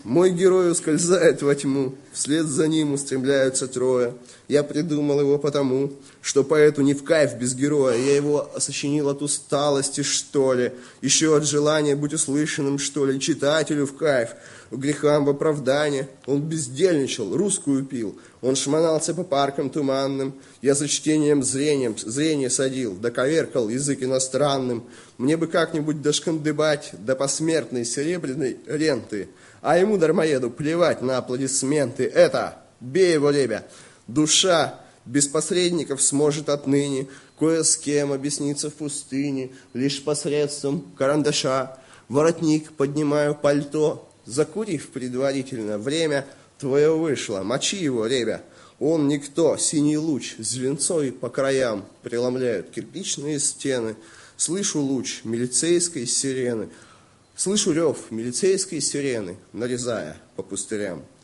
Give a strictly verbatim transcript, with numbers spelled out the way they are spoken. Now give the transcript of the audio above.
Мой герой ускользает во тьму, вслед за ним устремляются трое. Я придумал его потому, что поэту не в кайф без героя. Я его сочинил от усталости, что ли, еще от желания быть услышанным, что ли. Читателю в кайф, грехам в оправдание. Он бездельничал, русскую пил, он шмонался по паркам туманным. Я за чтением зрением, зрение садил, доковеркал язык иностранным. Мне бы как-нибудь дошкандыбать до посмертной серебряной ренты. А ему, дармоеду, плевать на аплодисменты. Это, бей его, ребя, душа без посредников сможет отныне кое с кем объясниться в пустыне, лишь посредством карандаша. Воротник, поднимаю пальто, закурив предварительно, время твое вышло, мочи его, ребя. Он никто, синий луч, звенцой по краям преломляют кирпичные стены. Слышу луч милицейской сирены, слышу рев милицейской сирены, нарезая по пустырям.